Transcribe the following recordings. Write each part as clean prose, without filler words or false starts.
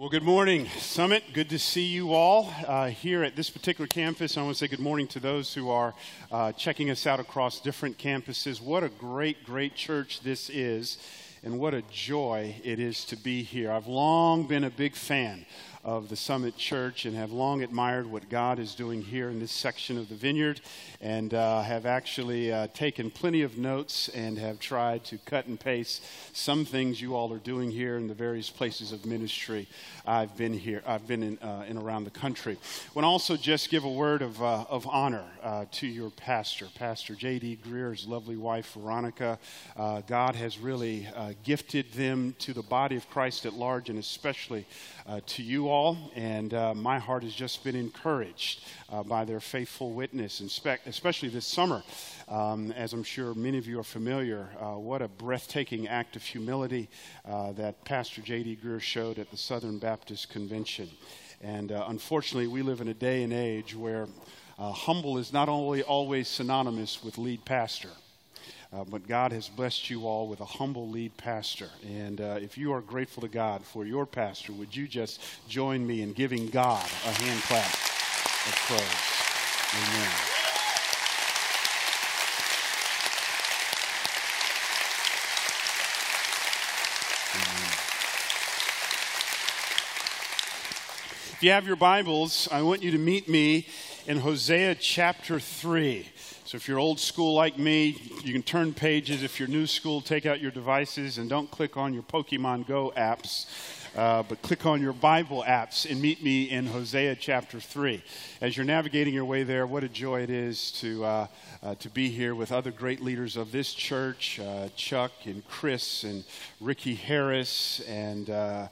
Well, good morning, Summit. Good to see you all here at this particular campus. I want to say good morning to those who are checking us out across different campuses. What a great, great church this is, and what a joy it is to be here. I've long been a big fan of the Summit Church and have long admired what God is doing here in this section of the vineyard, and have actually taken plenty of notes and have tried to cut and paste some things you all are doing here in the various places of ministry I've been in around the country. I want to also just give a word of honor to your pastor, Pastor J.D. Greer's lovely wife, Veronica. God has really gifted them to the body of Christ at large, and especially to you all, and my heart has just been encouraged by their faithful witness, especially this summer. As I'm sure many of you are familiar, what a breathtaking act of humility that Pastor J.D. Greer showed at the Southern Baptist Convention. And unfortunately, we live in a day and age where humble is not only always synonymous with lead pastor, but God has blessed you all with a humble lead pastor. And if you are grateful to God for your pastor, would you just join me in giving God a hand clap of praise? Amen. Amen. If you have your Bibles, I want you to meet me in Hosea chapter 3. So if you're old school like me, you can turn pages. If you're new school, take out your devices and don't click on your Pokemon Go apps, but click on your Bible apps and meet me in Hosea chapter 3. As you're navigating your way there, what a joy it is to be here with other great leaders of this church, Chuck and Chris and Ricky Harris, and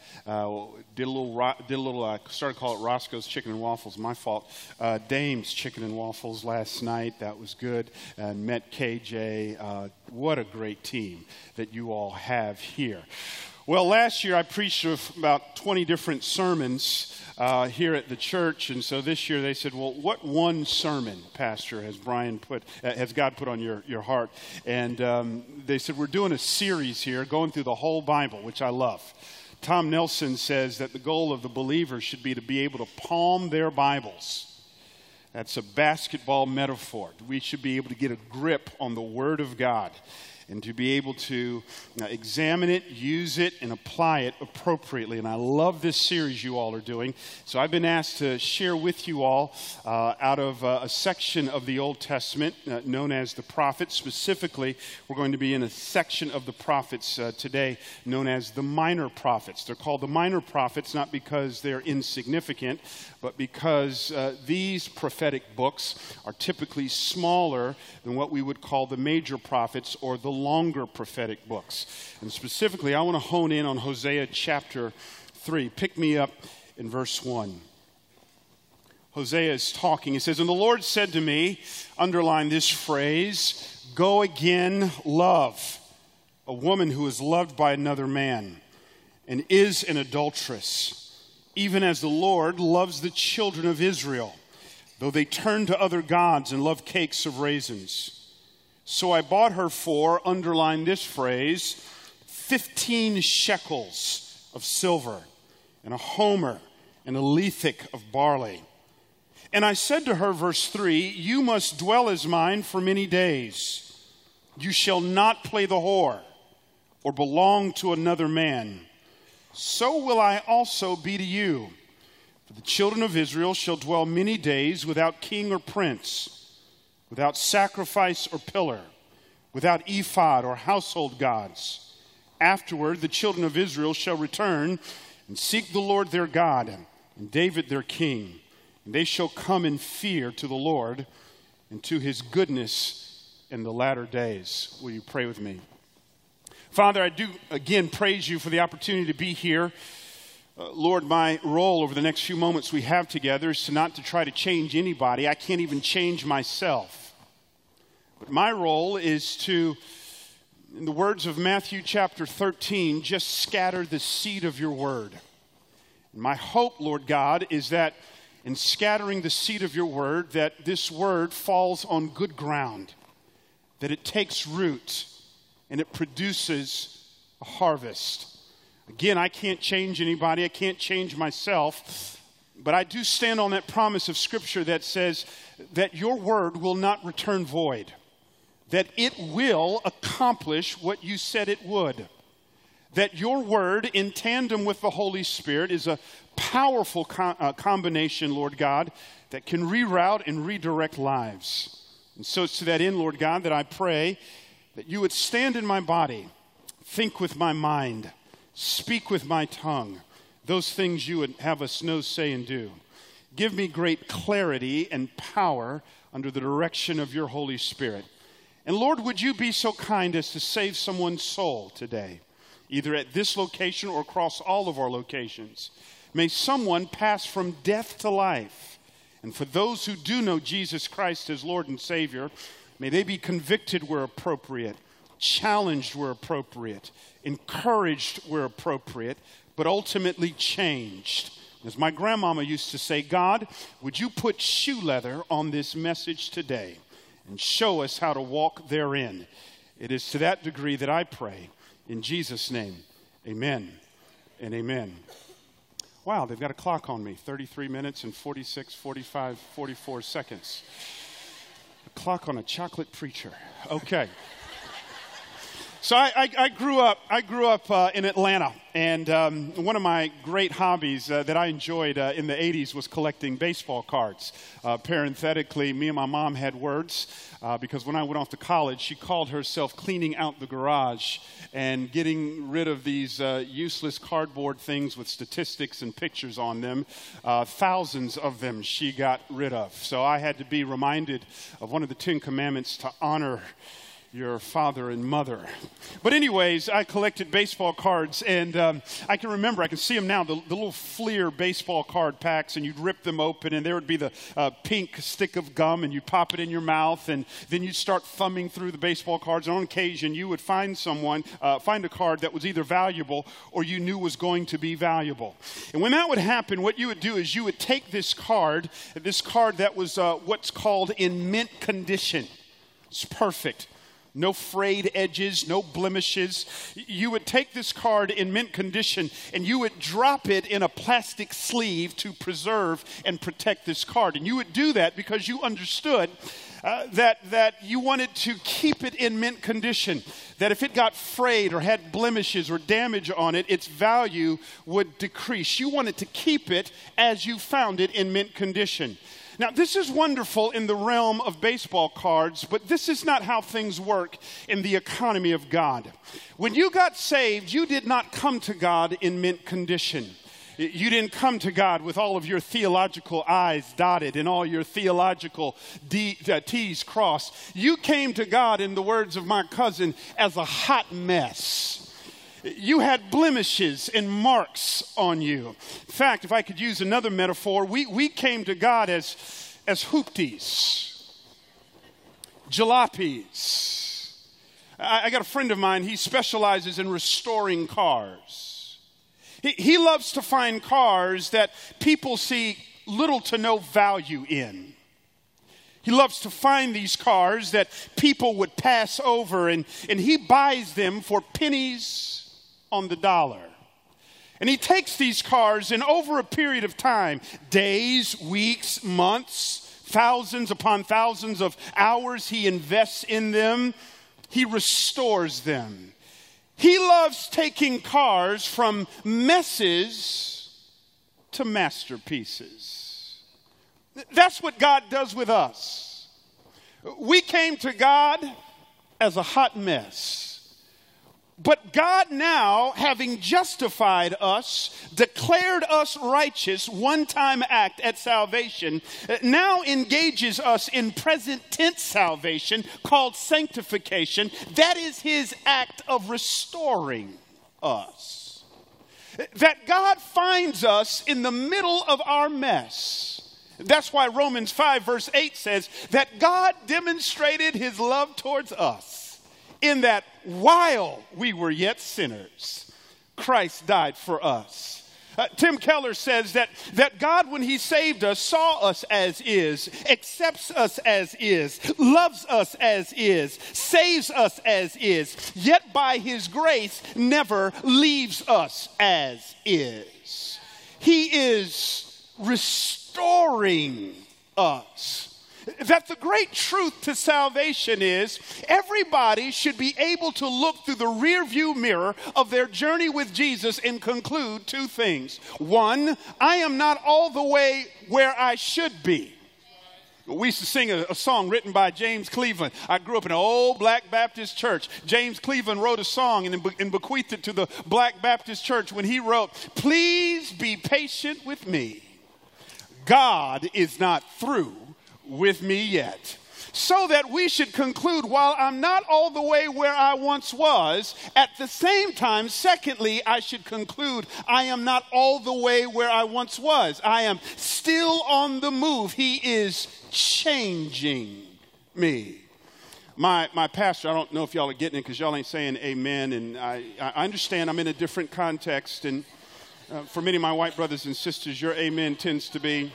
started to call it Roscoe's Chicken and Waffles. My fault. Dame's Chicken and Waffles last night. That was good. And met KJ. What a great team that you all have here. Well, last year I preached about 20 different sermons here at the church, and so this year they said, well, what one sermon, Pastor, has God put on your heart? And they said, we're doing a series here, going through the whole Bible, which I love. Tom Nelson says that the goal of the believer should be to be able to palm their Bibles. That's a basketball metaphor. We should be able to get a grip on the Word of God and to be able to examine it, use it, and apply it appropriately. And I love this series you all are doing. So I've been asked to share with you all out of a section of the Old Testament known as the prophets. Specifically, we're going to be in a section of the prophets today known as the minor prophets. They're called the minor prophets not because they're insignificant, but because these prophetic books are typically smaller than what we would call the major prophets or the longer prophetic books. And specifically, I want to hone in on Hosea chapter 3. Pick me up in verse 1. Hosea is talking. He says, and the Lord said to me, underline this phrase, go again, love, a woman who is loved by another man and is an adulteress, even as the Lord loves the children of Israel, though they turn to other gods and love cakes of raisins. So I bought her for, underline this phrase, 15 shekels of silver, and a homer, and a lethek of barley. And I said to her, verse 3, you must dwell as mine for many days. You shall not play the whore, or belong to another man. So will I also be to you. For the children of Israel shall dwell many days without king or prince, without sacrifice or pillar, without ephod or household gods. Afterward, the children of Israel shall return and seek the Lord their God and David their king. And they shall come in fear to the Lord and to his goodness in the latter days. Will you pray with me? Father, I do again praise you for the opportunity to be here. Lord, my role over the next few moments we have together is not to try to change anybody. I can't even change myself. But my role is to, in the words of Matthew chapter 13, just scatter the seed of your word. And my hope, Lord God, is that in scattering the seed of your word, that this word falls on good ground, that it takes root and it produces a harvest. Again, I can't change anybody. I can't change myself. But I do stand on that promise of Scripture that says that your word will not return void, that it will accomplish what you said it would, that your word in tandem with the Holy Spirit is a powerful combination, Lord God, that can reroute and redirect lives. And so it's to that end, Lord God, that I pray that you would stand in my body, think with my mind, speak with my tongue, those things you would have us know, say, and do. Give me great clarity and power under the direction of your Holy Spirit. And Lord, would you be so kind as to save someone's soul today, either at this location or across all of our locations. May someone pass from death to life. And for those who do know Jesus Christ as Lord and Savior, may they be convicted where appropriate, challenged where appropriate, encouraged where appropriate, but ultimately changed. As my grandmama used to say, God, would you put shoe leather on this message today and show us how to walk therein? It is to that degree that I pray. In Jesus' name, amen and amen. Wow, they've got a clock on me. 33 minutes and 46, 45, 44 seconds. A clock on a chocolate preacher. Okay. So I grew up in Atlanta, and one of my great hobbies that I enjoyed in the 80s was collecting baseball cards. Parenthetically, me and my mom had words because when I went off to college, she called herself cleaning out the garage and getting rid of these useless cardboard things with statistics and pictures on them. Thousands of them she got rid of. So I had to be reminded of one of the 10 Commandments to honor your father and mother. But anyways, I collected baseball cards, and I can see them now, the little Fleer baseball card packs, and you'd rip them open, and there would be the pink stick of gum, and you'd pop it in your mouth, and then you'd start thumbing through the baseball cards, and on occasion, you would find a card that was either valuable or you knew was going to be valuable. And when that would happen, what you would do is you would take this card that was what's called in mint condition. It's perfect. No frayed edges, no blemishes. You would take this card in mint condition and you would drop it in a plastic sleeve to preserve and protect this card. And you would do that because you understood that you wanted to keep it in mint condition, that if it got frayed or had blemishes or damage on it, its value would decrease. You wanted to keep it as you found it in mint condition. Now, this is wonderful in the realm of baseball cards, but this is not how things work in the economy of God. When you got saved, you did not come to God in mint condition. You didn't come to God with all of your theological I's dotted and all your theological T's crossed. You came to God, in the words of my cousin, as a hot mess. You had blemishes and marks on you. In fact, if I could use another metaphor, we came to God as hoopties, jalopies. I got a friend of mine, he specializes in restoring cars. He loves to find cars that people see little to no value in. He loves to find these cars that people would pass over, and he buys them for pennies on the dollar. And he takes these cars, and over a period of time, days, weeks, months, thousands upon thousands of hours, he invests in them. He restores them. He loves taking cars from messes to masterpieces. That's what God does with us. We came to God as a hot mess. But God now, having justified us, declared us righteous, one-time act at salvation, now engages us in present tense salvation called sanctification. That is his act of restoring us. That God finds us in the middle of our mess. That's why Romans 5 verse 8 says that God demonstrated his love towards us in that while we were yet sinners, Christ died for us. Tim Keller says that God, when he saved us, saw us as is, accepts us as is, loves us as is, saves us as is, yet by his grace never leaves us as is. He is restoring us. That the great truth to salvation is everybody should be able to look through the rearview mirror of their journey with Jesus and conclude two things. One, I am not all the way where I should be. We used to sing a song written by James Cleveland. I grew up in an old Black Baptist church. James Cleveland wrote a song and bequeathed it to the Black Baptist church when he wrote, "Please be patient with me. God is not through with me yet." So that we should conclude, while I'm not all the way where I once was, at the same time, secondly, I should conclude I am not all the way where I once was. I am still on the move. He is changing me. My pastor, I don't know if y'all are getting it because y'all ain't saying amen, and I understand I'm in a different context, and for many of my white brothers and sisters, your amen tends to be,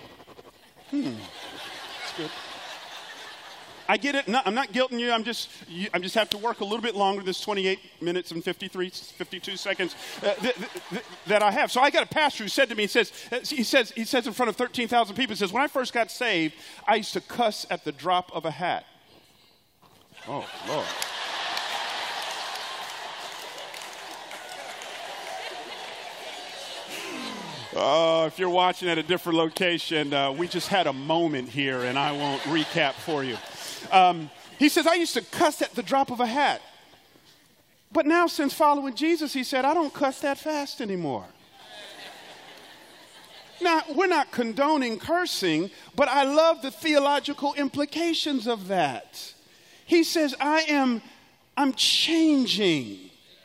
good. I get it. No, I'm not guilting you. I'm just have to work a little bit longer. This 28 minutes and 52 seconds that I have. So I got a pastor who said to me, he says in front of 13,000 people, he says, when I first got saved, I used to cuss at the drop of a hat. Oh, Lord. If you're watching at a different location, we just had a moment here, and I won't recap for you. He says, I used to cuss at the drop of a hat. But now, since following Jesus, he said, I don't cuss that fast anymore. Now, we're not condoning cursing, but I love the theological implications of that. He says, I'm changing.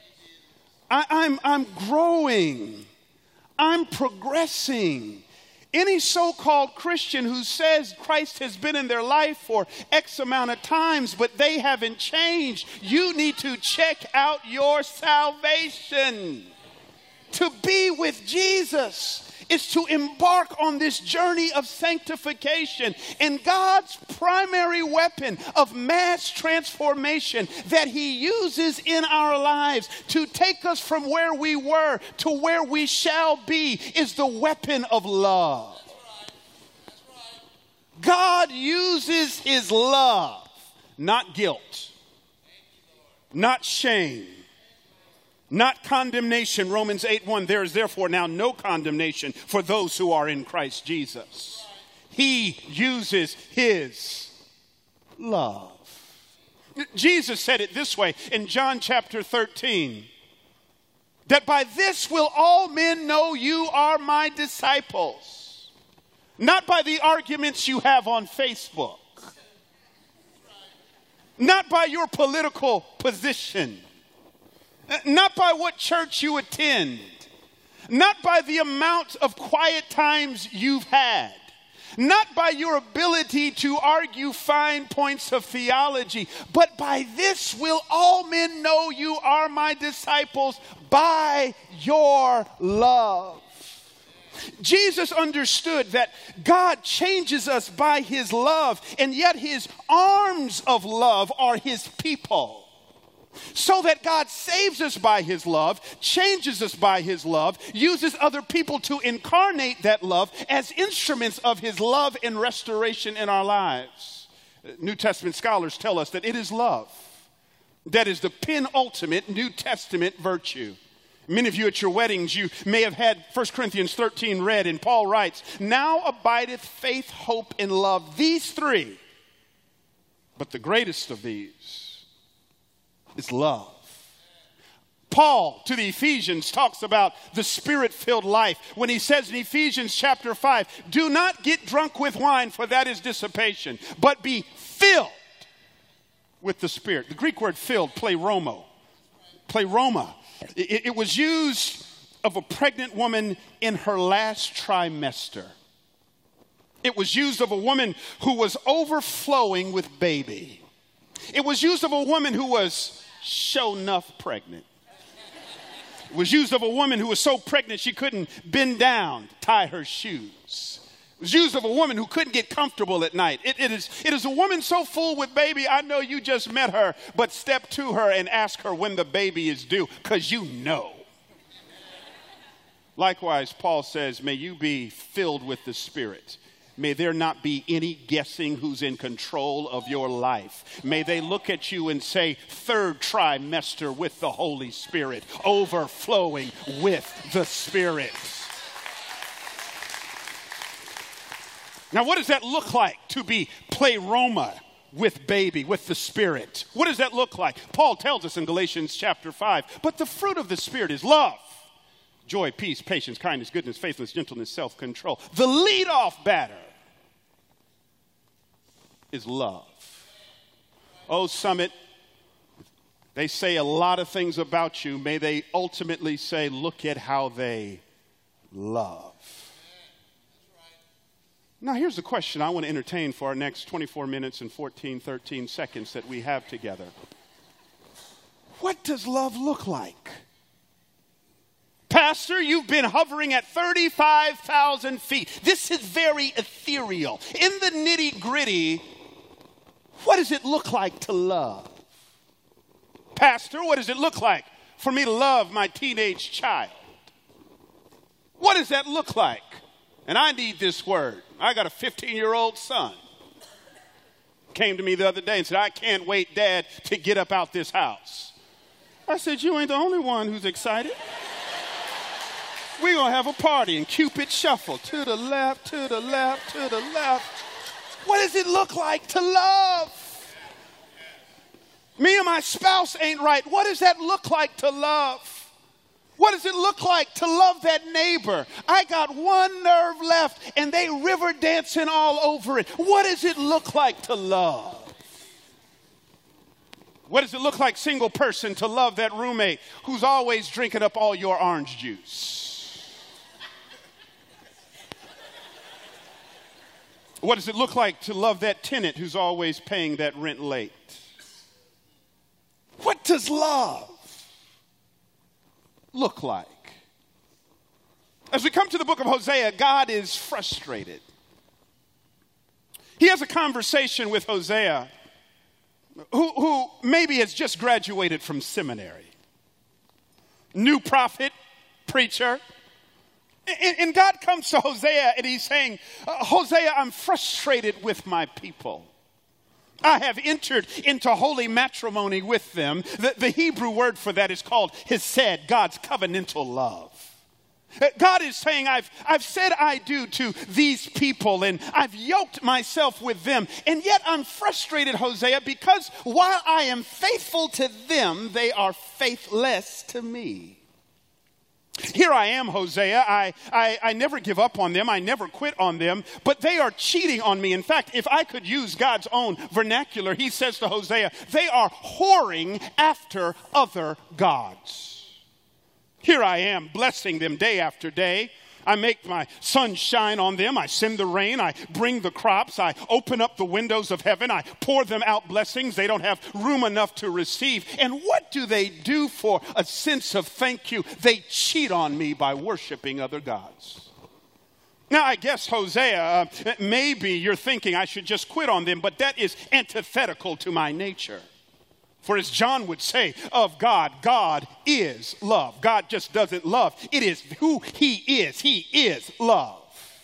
I'm growing. I'm progressing. Any so-called Christian who says Christ has been in their life for X amount of times, but they haven't changed, you need to check out your salvation. To be with Jesus is to embark on this journey of sanctification, and God's primary weapon of mass transformation that he uses in our lives to take us from where we were to where we shall be is the weapon of love. God uses his love, not guilt, not shame, not condemnation. Romans 8:1, there is therefore now no condemnation for those who are in Christ Jesus. He uses his love. Jesus said it this way in John chapter 13, that by this will all men know you are my disciples, not by the arguments you have on Facebook, not by your political position, not by what church you attend, not by the amount of quiet times you've had, not by your ability to argue fine points of theology, but by this will all men know you are my disciples, by your love. Jesus understood that God changes us by his love, and yet his arms of love are his people. So that God saves us by his love, changes us by his love, uses other people to incarnate that love as instruments of his love and restoration in our lives. New Testament scholars tell us that it is love that is the penultimate New Testament virtue. Many of you at your weddings, you may have had 1 Corinthians 13 read, and Paul writes, now abideth faith, hope, and love, these three. But the greatest of these is love. Paul to the Ephesians talks about the spirit-filled life when he says in Ephesians chapter 5, do not get drunk with wine, for that is dissipation, but be filled with the Spirit. The Greek word filled, pleroma. It was used of a pregnant woman in her last trimester. It was used of a woman who was overflowing with baby. It was used of a woman who was sure enough pregnant. It was used of a woman who was so pregnant she couldn't bend down to tie her shoes. It was used of a woman who couldn't get comfortable at night. It is a woman so full with baby, I know you just met her, but step to her and ask her when the baby is due, because you know. Likewise, Paul says, may you be filled with the Spirit. May there not be any guessing who's in control of your life. May they look at you and say, third trimester with the Holy Spirit, overflowing with the Spirit. Now, what does that look like to be pleroma with baby, with the Spirit? What does that look like? Paul tells us in Galatians chapter 5, but the fruit of the Spirit is love, joy, peace, patience, kindness, goodness, faithfulness, gentleness, self-control. The lead-off batter is love. Oh, Summit, they say a lot of things about you. May they ultimately say, look at how they love. Now, here's the question I want to entertain for our next 24 minutes and 13 seconds that we have together. What does love look like? Pastor, you've been hovering at 35,000 feet. This is very ethereal. In the nitty-gritty, what does it look like to love? Pastor, what does it look like for me to love my teenage child? What does that look like? And I need this word. I got a 15-year-old son. Came to me the other day and said, I can't wait, Dad, to get up out this house. I said, you ain't the only one who's excited. We're going to have a party and Cupid shuffle to the left, to the left, to the left. What does it look like to love? Me and my spouse ain't right. What does that look like to love? What does it look like to love that neighbor? I got one nerve left and they river dancing all over it. What does it look like to love? What does it look like, single person, to love that roommate who's always drinking up all your orange juice? What does it look like to love that tenant who's always paying that rent late? What does love look like? As we come to the book of Hosea, God is frustrated. He has a conversation with Hosea, who maybe has just graduated from seminary. New prophet, preacher. And God comes to Hosea and he's saying, Hosea, I'm frustrated with my people. I have entered into holy matrimony with them. The Hebrew word for that is called hesed, God's covenantal love. God is saying, I've said I do to these people and I've yoked myself with them. And yet I'm frustrated, Hosea, because while I am faithful to them, they are faithless to me. Here I am, Hosea. I never give up on them. I never quit on them. But they are cheating on me. In fact, if I could use God's own vernacular, he says to Hosea, they are whoring after other gods. Here I am, blessing them day after day. I make my sun shine on them. I send the rain. I bring the crops. I open up the windows of heaven. I pour them out blessings they don't have room enough to receive. And what do they do for a sense of thank you? They cheat on me by worshiping other gods. Now, I guess, Hosea, maybe you're thinking I should just quit on them, but that is antithetical to my nature. For as John would say of God, God is love. God just doesn't love. It is who he is. He is love.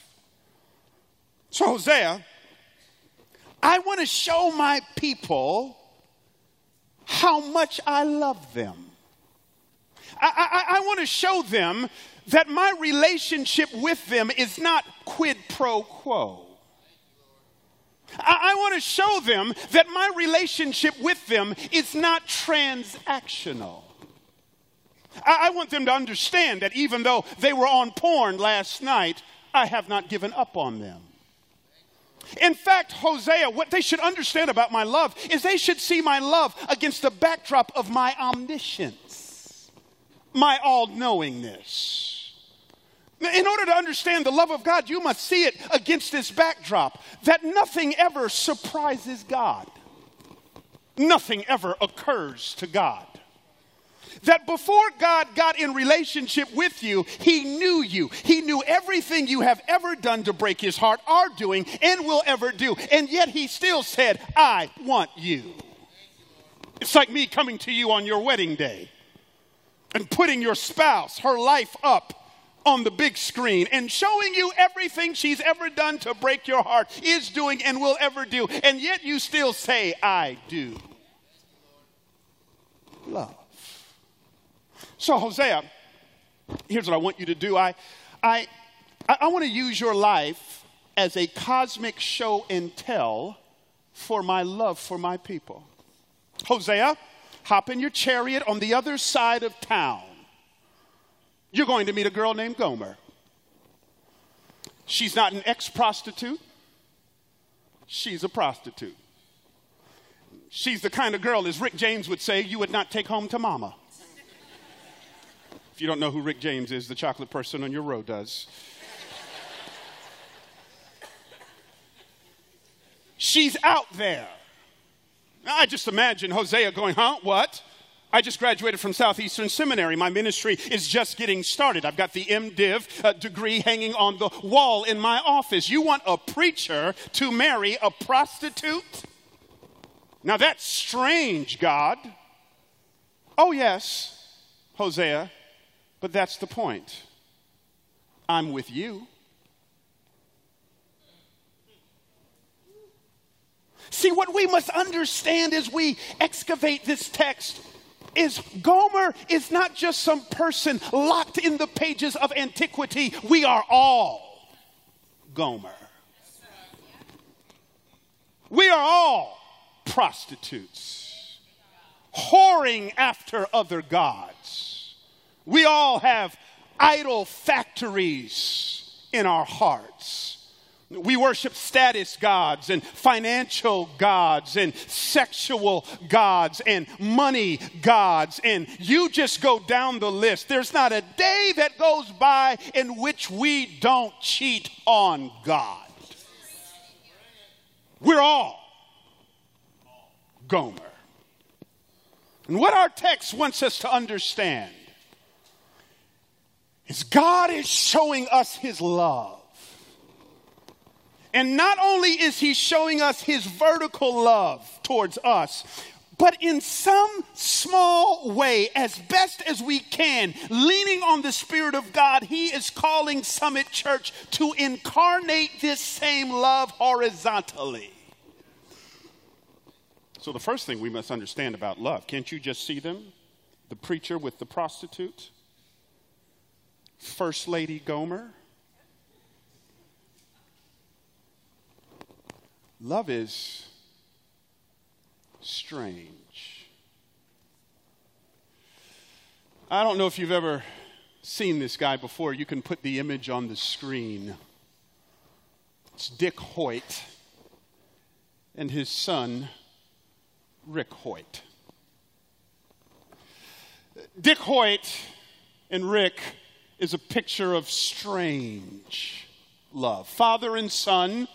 So Hosea, I want to show my people how much I love them. I want to show them that my relationship with them is not quid pro quo. I want to show them that my relationship with them is not transactional. I want them to understand that even though they were on porn last night, I have not given up on them. In fact, Hosea, what they should understand about my love is they should see my love against the backdrop of my omniscience, my all-knowingness. In order to understand the love of God, you must see it against this backdrop that nothing ever surprises God. Nothing ever occurs to God. That before God got in relationship with you, he knew you. He knew everything you have ever done to break his heart, are doing, and will ever do. And yet he still said, I want you. It's like me coming to you on your wedding day and putting your spouse, her life up on the big screen and showing you everything she's ever done to break your heart, is doing, and will ever do. And yet you still say, I do. Love. So Hosea, here's what I want you to do. I want to use your life as a cosmic show and tell for my love for my people. Hosea, hop in your chariot on the other side of town. You're going to meet a girl named Gomer. She's not an ex-prostitute. She's a prostitute. She's the kind of girl, as Rick James would say, you would not take home to mama. If you don't know who Rick James is, the chocolate person on your row does. She's out there. I just imagine Hosea going, huh, what? I just graduated from Southeastern Seminary. My ministry is just getting started. I've got the MDiv degree hanging on the wall in my office. You want a preacher to marry a prostitute? Now that's strange, God. Oh yes, Hosea. But that's the point. I'm with you. See, what we must understand as we excavate this text is Gomer is not just some person locked in the pages of antiquity. We are all Gomer. We are all prostitutes, whoring after other gods. We all have idol factories in our hearts. We worship status gods and financial gods and sexual gods and money gods. And you just go down the list. There's not a day that goes by in which we don't cheat on God. We're all Gomer. And what our text wants us to understand is God is showing us his love. And not only is he showing us his vertical love towards us, but in some small way, as best as we can, leaning on the Spirit of God, he is calling Summit Church to incarnate this same love horizontally. So the first thing we must understand about love, can't you just see them? The preacher with the prostitute, First Lady Gomer. Love is strange. I don't know if you've ever seen this guy before. You can put the image on the screen. It's Dick Hoyt and his son, Rick Hoyt. Dick Hoyt and Rick is a picture of strange love. Father and son.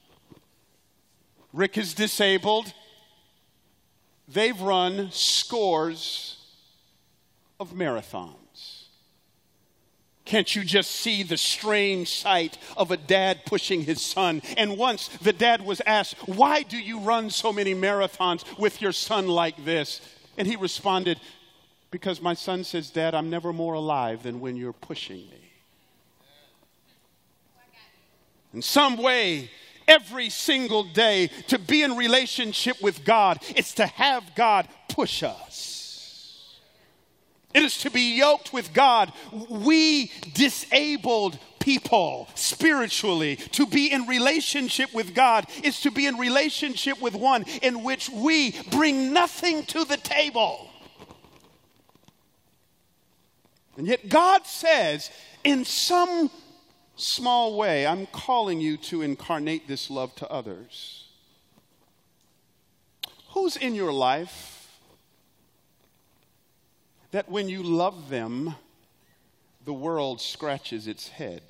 Rick is disabled. They've run scores of marathons. Can't you just see the strange sight of a dad pushing his son? And once the dad was asked, why do you run so many marathons with your son like this? And he responded, because my son says, Dad, I'm never more alive than when you're pushing me. In some way, every single day, to be in relationship with God, it's to have God push us. It is to be yoked with God. We disabled people spiritually, to be in relationship with God is to be in relationship with one in which we bring nothing to the table. And yet God says, in some small way, I'm calling you to incarnate this love to others. Who's in your life that when you love them, the world scratches its head?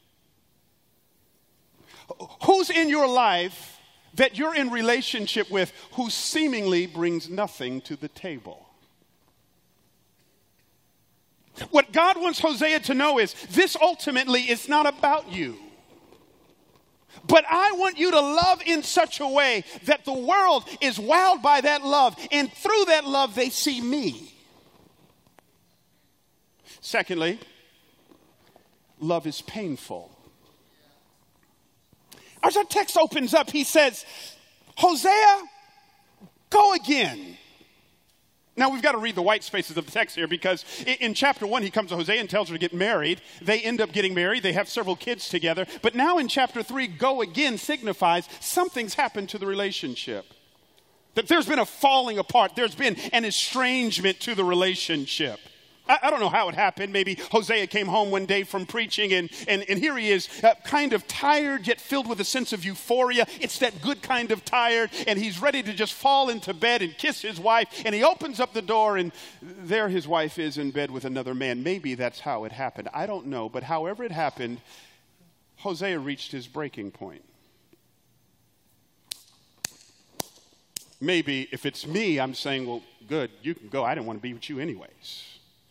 Who's in your life that you're in relationship with who seemingly brings nothing to the table? What God wants Hosea to know is this ultimately is not about you. But I want you to love in such a way that the world is wowed by that love, and through that love they see me. Secondly, love is painful. As our text opens up, he says, Hosea, go again. Now, we've got to read the white spaces of the text here, because in chapter 1, he comes to Hosea and tells her to get married. They end up getting married. They have several kids together. But now in chapter 3, go again signifies something's happened to the relationship. That there's been a falling apart. There's been an estrangement to the relationship. I don't know how it happened. Maybe Hosea came home one day from preaching and here he is kind of tired yet filled with a sense of euphoria. It's that good kind of tired, and he's ready to just fall into bed and kiss his wife, and he opens up the door and there his wife is in bed with another man. Maybe that's how it happened. I don't know, but however it happened, Hosea reached his breaking point. Maybe if it's me, I'm saying, well, good, you can go. I didn't want to be with you anyways.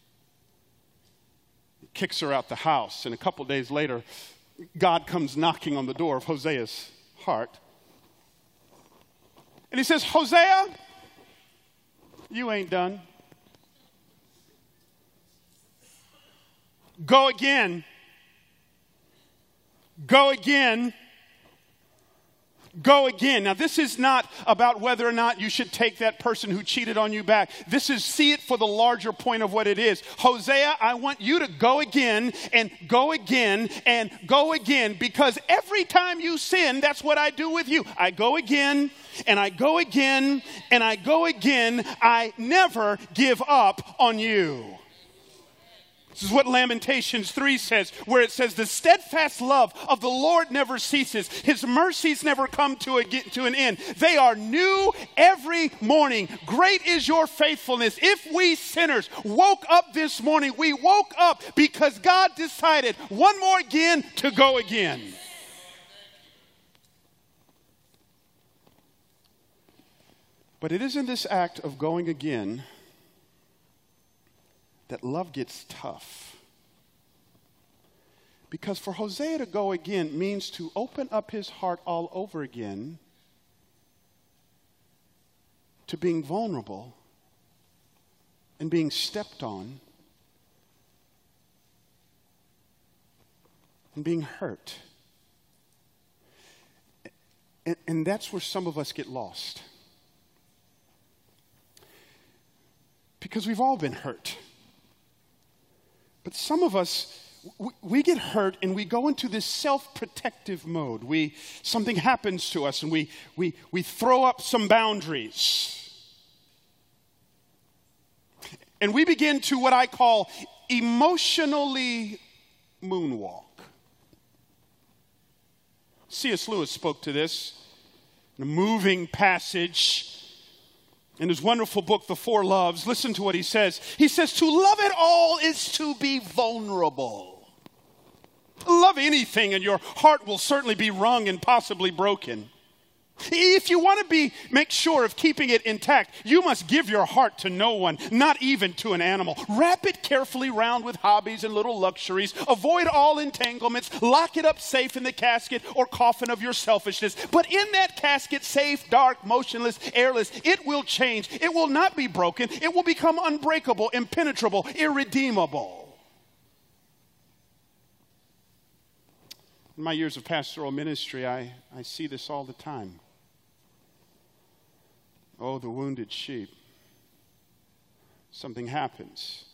Kicks her out the house, and a couple days later, God comes knocking on the door of Hosea's heart. And he says, Hosea, you ain't done. Go again. Go again. Go again. Now, this is not about whether or not you should take that person who cheated on you back. This is, see it for the larger point of what it is. Hosea, I want you to go again and go again and go again, because every time you sin, that's what I do with you. I go again and I go again and I go again. I never give up on you. This is what Lamentations 3 says, where it says, the steadfast love of the Lord never ceases. His mercies never come to an end. They are new every morning. Great is your faithfulness. If we sinners woke up this morning, we woke up because God decided one more again to go again. But it is in this act of going again that love gets tough. Because for Hosea to go again means to open up his heart all over again to being vulnerable and being stepped on and being hurt. And that's where some of us get lost. Because we've all been hurt. But some of us, we get hurt and we go into this self-protective mode. Something happens to us and we throw up some boundaries. And we begin to what I call emotionally moonwalk. C.S. Lewis spoke to this in a moving passage in his wonderful book, The Four Loves. Listen to what he says. He says, to love it all is to be vulnerable. Love anything and your heart will certainly be wrung and possibly broken. If you want to make sure of keeping it intact, you must give your heart to no one, not even to an animal. Wrap it carefully round with hobbies and little luxuries. Avoid all entanglements. Lock it up safe in the casket or coffin of your selfishness. But in that casket, safe, dark, motionless, airless, it will change. It will not be broken. It will become unbreakable, impenetrable, irredeemable. In my years of pastoral ministry, I see this all the time. Oh, the wounded sheep. Something happens.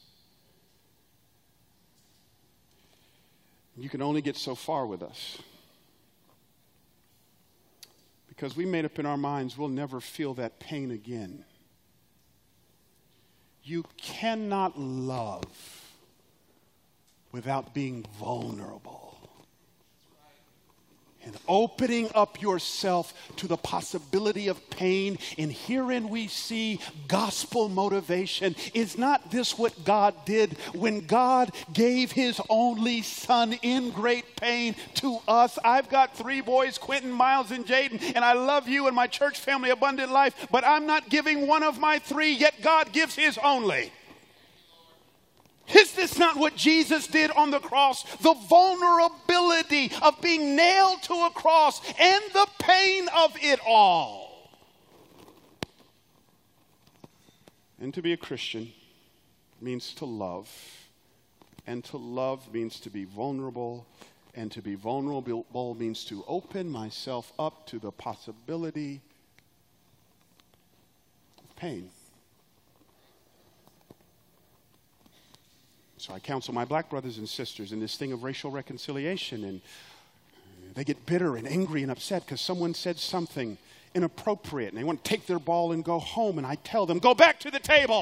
You can only get so far with us. Because we made up in our minds we'll never feel that pain again. You cannot love without being vulnerable. And opening up yourself to the possibility of pain. And herein we see gospel motivation. Is not this what God did when God gave his only son in great pain to us? I've got 3 boys, Quentin, Miles, and Jaden, and I love you and my church family, Abundant Life, but I'm not giving one of my 3, yet God gives his only. Is this not what Jesus did on the cross? The vulnerability of being nailed to a cross and the pain of it all. And to be a Christian means to love. And to love means to be vulnerable. And to be vulnerable means to open myself up to the possibility of pain. So I counsel my black brothers and sisters in this thing of racial reconciliation, and they get bitter and angry and upset because someone said something inappropriate, and they want to take their ball and go home, and I tell them, go back to the table.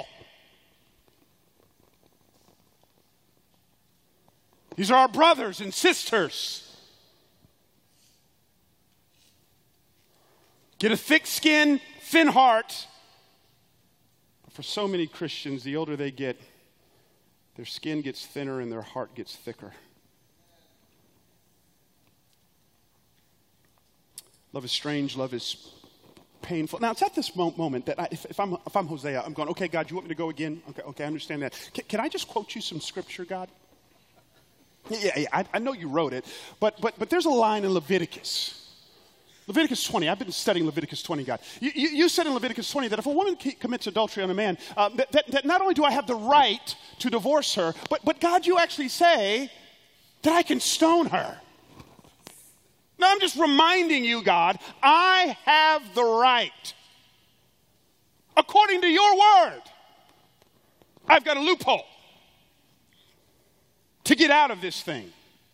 These are our brothers and sisters. Get a thick skin, thin heart. But for so many Christians, the older they get, their skin gets thinner and their heart gets thicker. Love is strange. Love is painful. Now, it's at this moment that if I'm Hosea, I'm going, okay, God, you want me to go again? Okay, I understand that. Can I just quote you some scripture, God? Yeah, I know you wrote it, but there's a line in Leviticus. Leviticus 20. I've been studying Leviticus 20, God. You said in Leviticus 20 that if a woman commits adultery on a man, that not only do I have the right to divorce her, but God, you actually say that I can stone her. Now, I'm just reminding you, God, I have the right. According to your word, I've got a loophole to get out of this thing.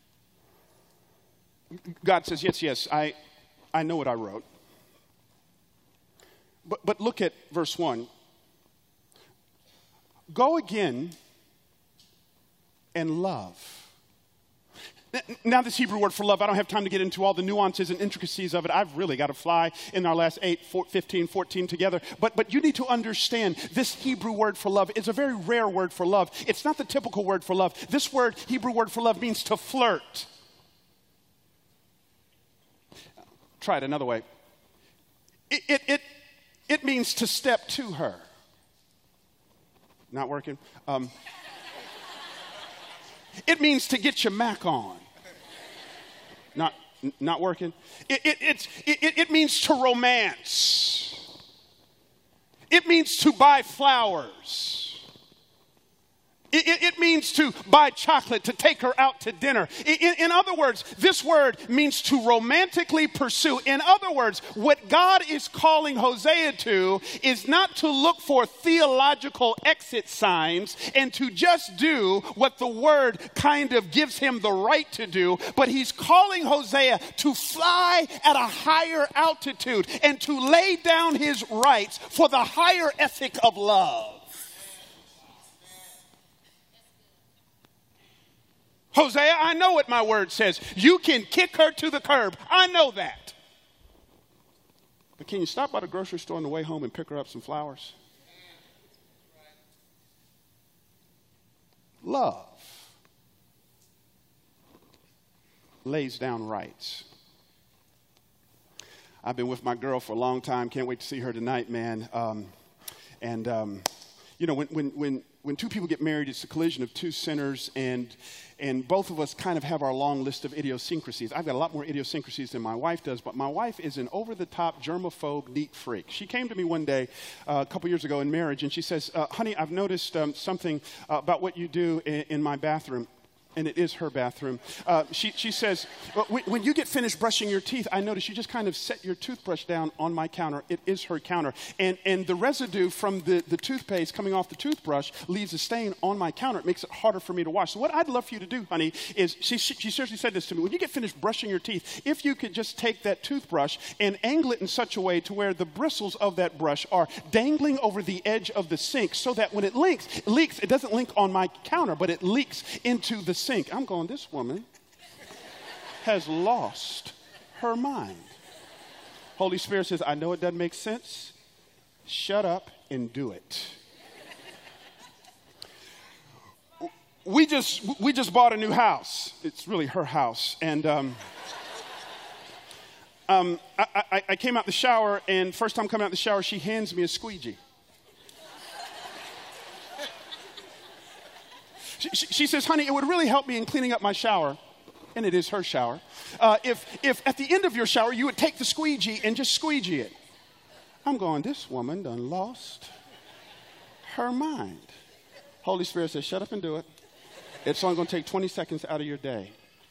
God says, yes, I know what I wrote. But look at verse 1. Go again and love. Now this Hebrew word for love, I don't have time to get into all the nuances and intricacies of it. I've really got to fly in our last 15, 14 together. But you need to understand this Hebrew word for love is a very rare word for love. It's not the typical word for love. This word, Hebrew word for love, means to flirt. Try it another way. It means to step to her. Not working? It means to get your Mac on. Not working? It means to romance. It means to buy flowers. It means to buy chocolate, to take her out to dinner. In other words, this word means to romantically pursue. In other words, what God is calling Hosea to is not to look for theological exit signs and to just do what the word kind of gives him the right to do, but he's calling Hosea to fly at a higher altitude and to lay down his rights for the higher ethic of love. Hosea, I know what my word says. You can kick her to the curb. I know that. But can you stop by the grocery store on the way home and pick her up some flowers? Love lays down rights. I've been with my girl for a long time. Can't wait to see her tonight, man. You know, when two people get married, it's a collision of two sinners, and both of us kind of have our long list of idiosyncrasies. I've got a lot more idiosyncrasies than my wife does, but my wife is an over-the-top, germaphobe, neat freak. She came to me one day a couple years ago in marriage, and she says, honey, I've noticed something about what you do in my bathroom. And it is her bathroom. She says, well, when you get finished brushing your teeth, I notice you just kind of set your toothbrush down on my counter. It is her counter. And the residue from the toothpaste coming off the toothbrush leaves a stain on my counter. It makes it harder for me to wash. So what I'd love for you to do, honey, is she seriously said this to me. When you get finished brushing your teeth, if you could just take that toothbrush and angle it in such a way to where the bristles of that brush are dangling over the edge of the sink so that when it leaks, it doesn't leak on my counter, but it leaks into the sink. I'm going, this woman has lost her mind. Holy Spirit says, I know it doesn't make sense. Shut up and do it. We just bought a new house. It's really her house. And I came out the shower, and first time coming out the shower, she hands me a squeegee. She says, honey, it would really help me in cleaning up my shower. And it is her shower. If at the end of your shower, you would take the squeegee and just squeegee it. I'm going, this woman done lost her mind. Holy Spirit says, shut up and do it. It's only going to take 20 seconds out of your day.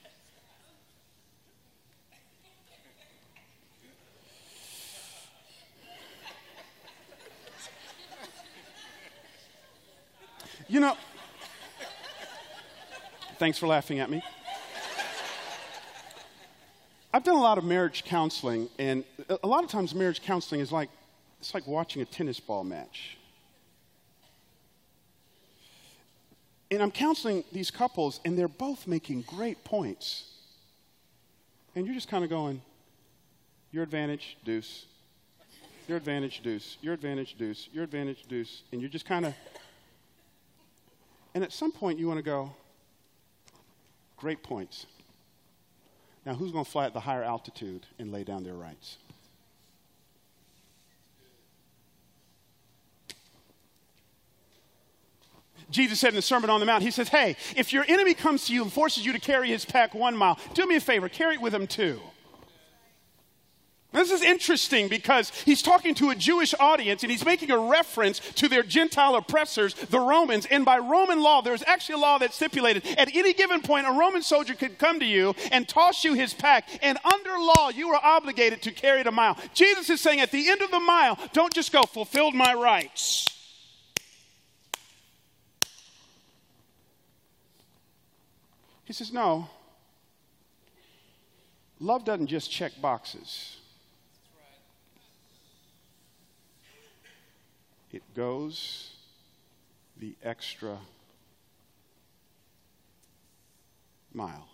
You know, thanks for laughing at me. I've done a lot of marriage counseling, and a lot of times marriage counseling is it's like watching a tennis ball match. And I'm counseling these couples, and they're both making great points. And you're just kind of going, your advantage, deuce. Your advantage, deuce. Your advantage, deuce. Your advantage, deuce. And you're just kind of, and at some point you want to go, great points. Now, who's going to fly at the higher altitude and lay down their rights? Jesus said in the Sermon on the Mount, he says, hey, if your enemy comes to you and forces you to carry his pack 1 mile, do me a favor, carry it with him 2. This is interesting because he's talking to a Jewish audience and he's making a reference to their Gentile oppressors, the Romans. And by Roman law, there's actually a law that stipulated at any given point, a Roman soldier could come to you and toss you his pack. And under law, you are obligated to carry it a mile. Jesus is saying at the end of the mile, don't just go, fulfilled my rights. He says, no. Love doesn't just check boxes. It goes the extra mile.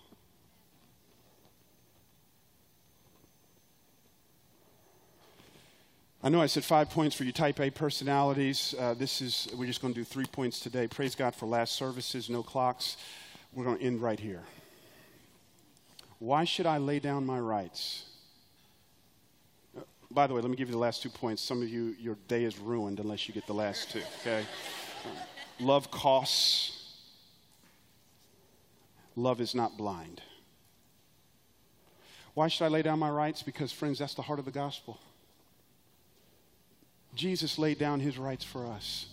I know I said 5 points for you type A personalities. We're just going to do 3 points today. Praise God for last services, no clocks. We're going to end right here. Why should I lay down my rights? By the way, let me give you the last 2 points. Some of you, your day is ruined unless you get the last 2, okay? Love costs. Love is not blind. Why should I lay down my rights? Because, friends, that's the heart of the gospel. Jesus laid down his rights for us.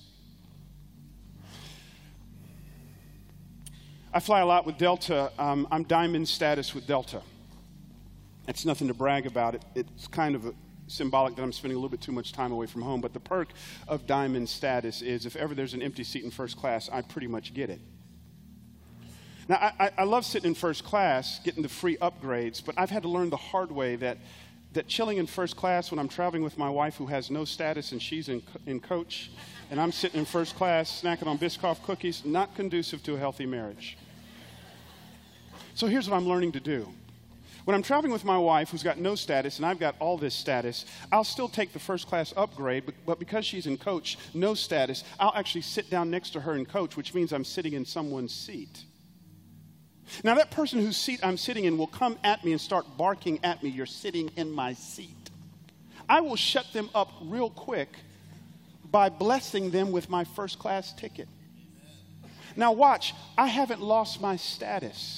I fly a lot with Delta. I'm diamond status with Delta. It's nothing to brag about. It's kind of symbolic that I'm spending a little bit too much time away from home. But the perk of diamond status is if ever there's an empty seat in first class, I pretty much get it. Now, I love sitting in first class, getting the free upgrades, but I've had to learn the hard way that chilling in first class when I'm traveling with my wife who has no status and she's in coach, and I'm sitting in first class snacking on Biscoff cookies, not conducive to a healthy marriage. So here's what I'm learning to do. When I'm traveling with my wife, who's got no status, and I've got all this status, I'll still take the first class upgrade, but because she's in coach, no status, I'll actually sit down next to her in coach, which means I'm sitting in someone's seat. Now, that person whose seat I'm sitting in will come at me and start barking at me, you're sitting in my seat. I will shut them up real quick by blessing them with my first class ticket. Now, watch, I haven't lost my status.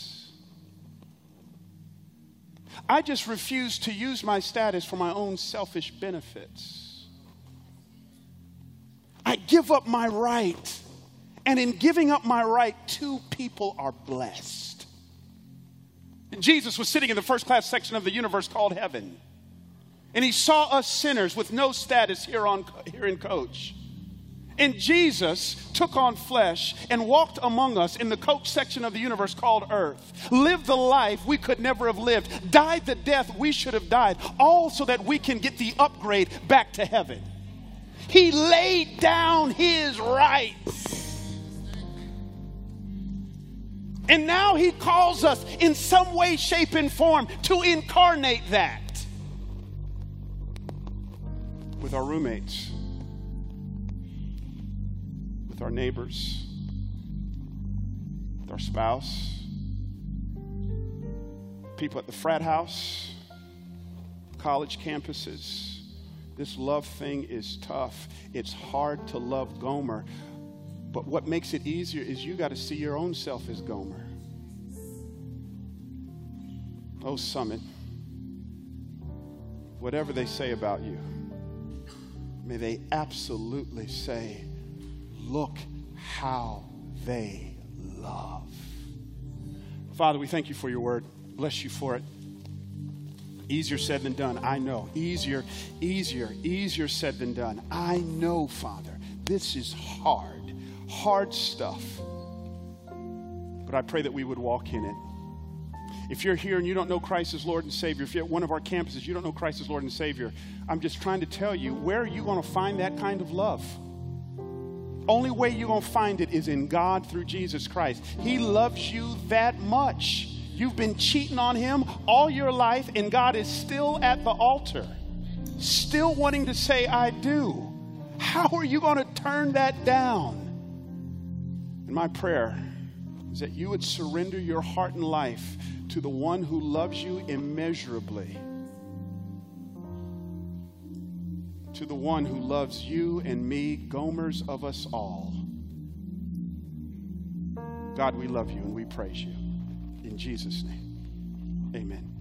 I just refuse to use my status for my own selfish benefits. I give up my right. And in giving up my right, 2 people are blessed. Jesus was sitting in the first class section of the universe called heaven. And he saw us sinners with no status here in coach. And Jesus took on flesh and walked among us in the coach section of the universe called earth. Lived the life we could never have lived. Died the death we should have died. All so that we can get the upgrade back to heaven. He laid down his rights. And now he calls us in some way, shape, and form to incarnate that with our roommates, with our neighbors, with our spouse, people at the frat house, college campuses. This love thing is tough. It's hard to love Gomer. But what makes it easier is you got to see your own self as Gomer. Oh, Summit, whatever they say about you, may they absolutely say, look how they love. Father, we thank you for your word. Bless you for it. Easier said than done, I know. Easier said than done. I know, Father, this is hard stuff. But I pray that we would walk in it. If you're here and you don't know Christ as Lord and Savior, if you're at one of our campuses, you don't know Christ as Lord and Savior, I'm just trying to tell you, where are you going to find that kind of love? Only way you're going to find it is in God through Jesus Christ. He loves you that much. You've been cheating on him all your life, and God is still at the altar, still wanting to say, I do. How are you going to turn that down? And my prayer is that you would surrender your heart and life to the one who loves you immeasurably, to the one who loves you and me, Gomers of us all. God, we love you and we praise you. In Jesus' name, amen.